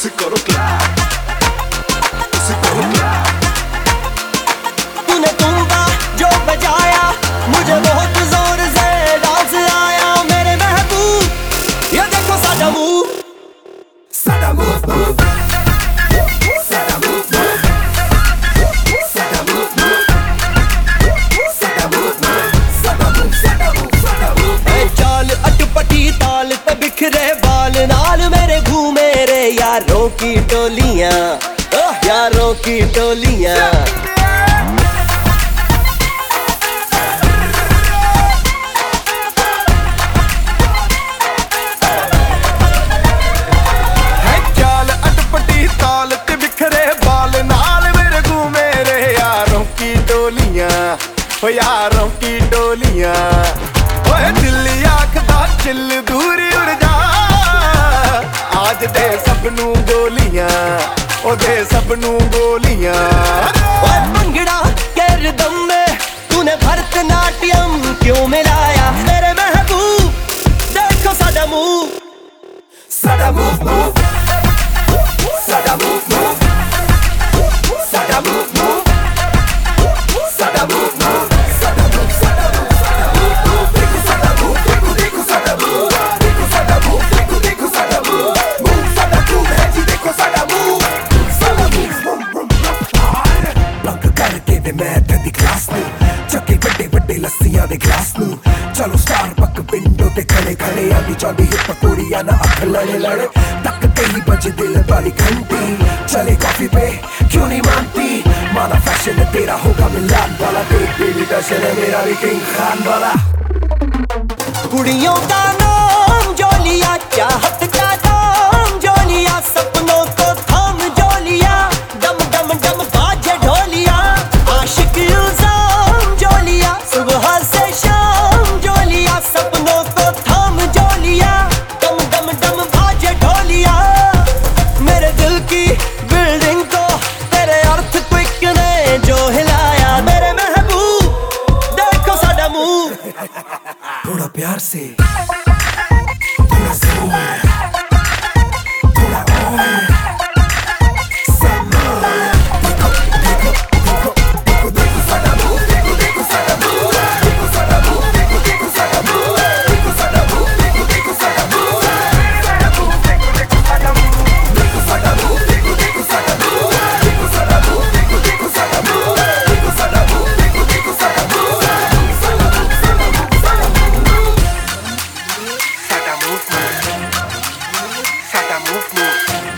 उसे करो क्लैप, उसे करो क्लैप। तूने तुंबा जो बजाया मुझे बहुत जोर से डांस आया मेरे महबूब, ये देखो सादा मूव, सादा मूव मूव, सादा मूव मूव, सादा मूव मूव, सादा मूव मूव, सादा मूव, सादा मूव, सादा मूव। ए चाल अटपटी ताल पे बिखरे बाल नाल मेरे घूमे रे यारों की टोलियां, यारों की टोलियां। ओ यारों की टोलियां, ओए दिल आखदा चिल दूर उड़ जा, आज दे सबनू गोलियां, ओ दे सबनू गोलियां। ओए भंगड़ा के रिदम में तूने भरतनाट्यम क्यों मिलाया मेरे महबूब, देखो सादा मूव, सादा मूव मूव, सादा मूव मूव, सादा मूव मूव, सादा मूव मूव, सादा मूव, सादा मूव, सादा मूव, देखो सादा मूव, देखो देखो सादा मूव, देखो सादा मूव, देखो देखो सादा मूव, मूव सादा मूव है जी, देखो सादा मूव, सादा मूव। बंक करके दे मैं तेरी क्लास नू, चक्के बड़े बड़े लस्सियां दे ग्लास नू, चलो स्टारबक विंडो ते खड़े खड़े आंदी चौंदी हिप कुड़ियां ना अख लड़े लड़े, तकते ही बजे दिल वाली घंटी, चले कॉफी पे क्यों नहीं मानती, माना फैशन तेरा होगा मिलान वाला, देख बेबी फैशन है मेरा भी किंग खान वाला। कुड़ियों का नाम जो लिया, चाहत का दाम जो लिया, सपनों को थाम जो लिया, डम डम डम बाजे ढोलिया, आशिक इल्जाम जो लिया, सुबह से शाम जो लिया, सपनों को थाम जो लिया, डम डम डम बाजे ढोलिया, मेरे दिल की बिल्डिंग को तेरे अर्थक्वेक ने जो हिलाया मेरे महबूब, देखो सादा मूव, थोड़ा प्यार से, थोड़ा जोर, थोड़ा और, some more। देखो देखो देखो देखो देखो सादा मूव, देखो देखो सादा मूव, देखो सादा मूव, देखो देखो सादा मूव, देखो सादा मूव, देखो देखो सादा मूव, सादा मूव, देखो देखो सादा मूव, देखो सादा मूव, देखो देखो सादा मूव, देखो सादा मूव, देखो देखो सादा मूव, देखो सादा मूव, देखो देखो सादा मूव, सादा मूव, सादा मूव, सादा मूव, सादा मूव, सादा मूव,